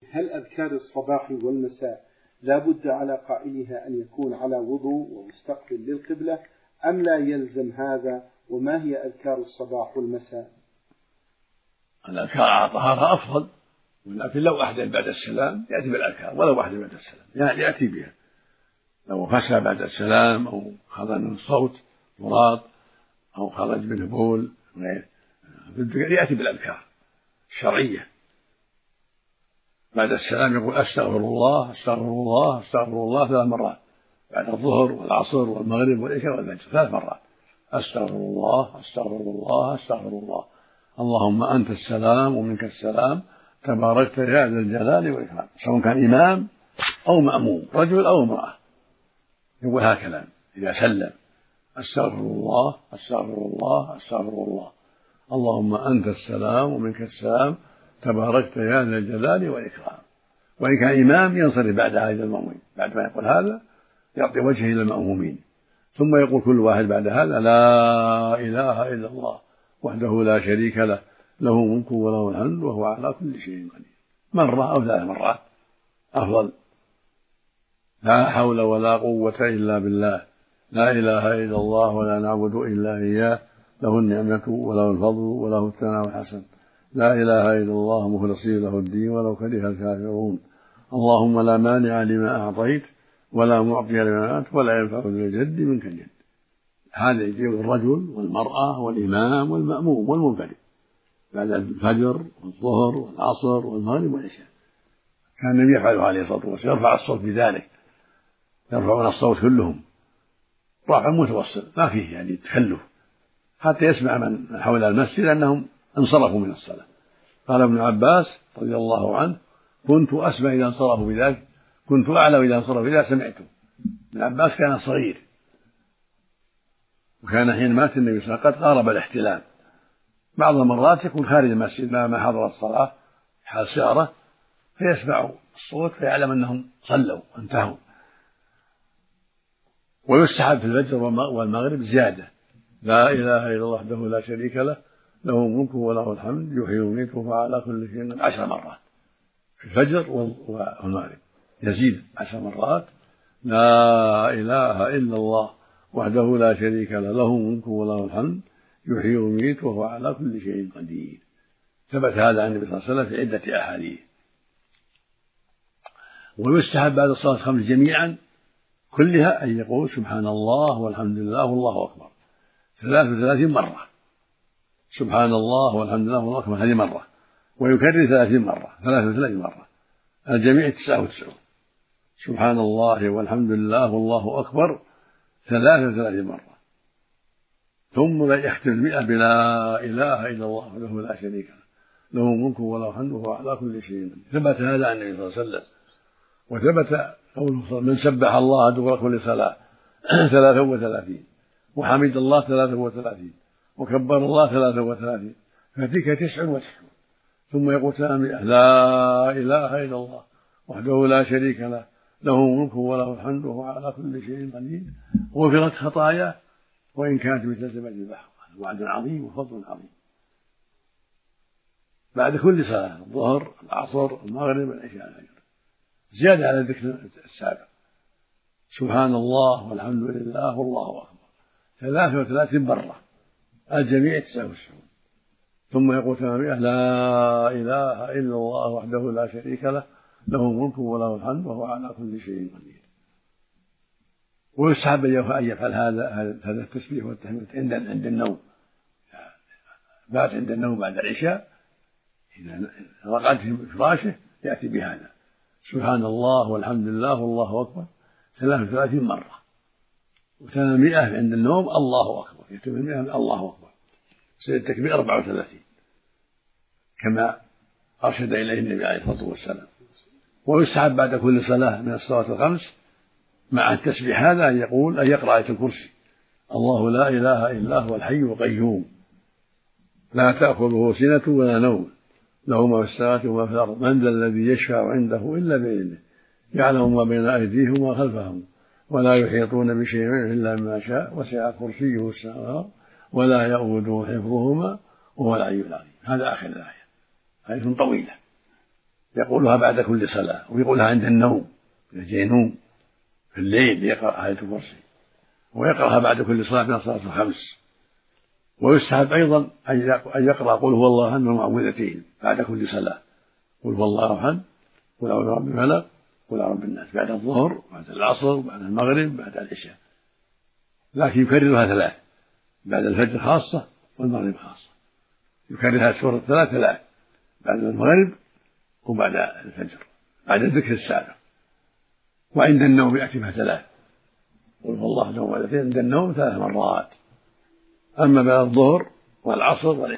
هل أذكار الصباح والمساء لا بد على قائلها أن يكون على وضوء ومستقبل للقبلة أم لا يلزم هذا؟ وما هي أذكار الصباح والمساء؟ الأذكار على طهارة أفضل، ولكن لو أحدث بعد السلام يأتي بالأذكار، ولو أحدث بعد السلام يعني يأتي بها، لو فسى بعد السلام أو خرج من الصوت مراد أو خرج منه بول يأتي بالأذكار الشرعية. بعد السلام يقول أستغفر الله أستغفر الله أستغفر الله 3 مرات، بعد الظهر والعصر والمغرب والعشاء والفجر 3 مرات، أستغفر الله أستغفر الله أستغفر الله، اللهم أنت السلام ومنك السلام تباركت يا ذا الجلال والإكرام، سواء كان إمام أو مأموم رجل أو امرأة يقول هكذا إذا سلم، أستغفر الله أستغفر الله أستغفر الله، اللهم أنت السلام ومنك السلام تباركت يا ذا الجلال والإكرام. وإن كان إمام ينصرف بعدها إلى المأمومين، بعد ما يقول هذا يعطي وجهه إلى المأمومين، ثم يقول كل واحد بعد هذا لا إله إلا الله وحده لا شريك له له الملك وله الحمد وهو على كل شيء قدير، مرة أو 3 مرات أفضل. لا حول ولا قوة إلا بالله، لا إله إلا الله ولا نعبد إلا إياه، له النعمة وله الفضل وله الثناء الحسن، لا إله إلا الله مخلصين له الدين ولو كره الكافرون، اللهم لا مانع لما أعطيت ولا معطي لما أعطيت ولا ينفع ذو الجد منك الجد. هذا يجيب الرجل والمرأة والإمام والمأموم والمنفرد بعد الفجر والظهر والعصر والمغرب والعشاء. كان النبي يفعله عليه الصلاة والسلام، يرفع الصوت بذلك، يرفعون الصوت كلهم رفع متوسط ما فيه يعني تكلف، حتى يسمع من حول المسجد أنهم انصرفوا من الصلاة. قال ابن عباس رضي الله عنه كنت أسمع إذا انصرفوا بذلك، كنت أعلم إذا انصرفوا بذلك سمعته. ابن عباس كان صغير، وكان حين مات النبي صلى الله عليه وسلم قد قارب الاحتلام، بعض المرات يكون خارج المسجد ما حضر الصلاة حال سيارة فيسمع الصوت فيعلم أنهم صلوا وانتهوا. ويستحب في الفجر والمغرب زيادة، لا إله إلا الله وحده لا شريك له له الملك وله الحمد يحيي ويميت وهو على كل شيء 10 مرات في الفجر والمغرب، يزيد 10 مرات، لا إله إلا الله وحده لا شريك له له الملك وله الحمد يحيي ويميت وهو على كل شيء قدير. ثبت هذا عن النبي صلى الله عليه وسلم في عدة أحاديث. ويستحب بعد الصلاة 5 جميعا كلها أن يقول سبحان الله والحمد لله والله أكبر 33 مرة، سبحان الله والحمد لله والله أكبر هذه مرة، ويكرر 30 مرة 33 مرة، الجميع 99. سبحان الله والحمد لله والله أكبر 33 مرة، ثم يختم 100 بلا إله إلا الله وحده لا شريك له له الملك وله الحمد وهو على كل شيء قدير. ثبت هذا عن النبي صلى الله عليه وسلم. وثبت قوله من سبح الله دبر كل صلاة 33 وحمد الله 33 وكبر الله 33 فتلك 99. ثم يقول لا إله إلا الله وحده لا شريك له له الملك وله الحمد وهو على كل شيء قدير غفرت خطاياه وإن كانت مثل زبد البحر. وعد عظيم وفضل عظيم. بعد كل صلاة الظهر العصر المغرب العشاء الفجر زيادة على الذكر السابق، سبحان الله والحمد لله والله أكبر 33 مرة، الجميع 99. ثم يقول لا إله إلا الله وحده لا شريك له له الملك وله الحمد وهو على كل شيء قدير. ويستحب أن يفعل هذا التسبيح والتحميد عند النوم، بات عند النوم بعد العشاء إذا رقد في فراشه يأتي بهذا سبحان الله والحمد لله والله أكبر 33 مرة، وثاني 100 عند النوم الله أكبر، يتم 100 الله أكبر، سيد التكبير 34 كما أرشد إليه النبي عليه الصلاة والسلام. ويستحب بعد كل صلاة من الصلوات الخمس مع التسبيح هذا أن يقرأ آية الكرسي، الله لا إله إلا هو الحي القيوم لا تأخذه سنة ولا نوم له ما في السماوات وما في الأرض من ذا الذي يشفع عنده إلا بإذنه يعلم ما بين أيديهم وما خلفهم ولا يحيطون بشيء إلا بما شاء وسع كرسيه السماوات ولا يؤوده حفظهما وهو العلي العظيم. هذا آخر الآية، آية طويلة يقولها بعد كل صلاة، ويقولها عند النوم إذا ينوم في الليل يقرأ آية الكرسي، ويقرأها بعد كل صلاة من الصلاة الخمس. ويستحب أيضا أن يقرأ قل هو الله أحد والمعوذتين بعد كل صلاة، قل هو الله أحد، قل أعوذ برب الفلق، قل أعوذ برب الناس، بعد الظهر بعد العصر بعد المغرب بعد العشاء، لكن يكررها ثلاث بعد الفجر خاصة والمغرب خاصة، يكررها سورة ثلاث بعد المغرب وبعد الفجر بعد الذكر السابق. وعند النوم يأتي ثلاث، قل هو الله أحد عند النوم 3 مرات. أما بعد الظهر والعصر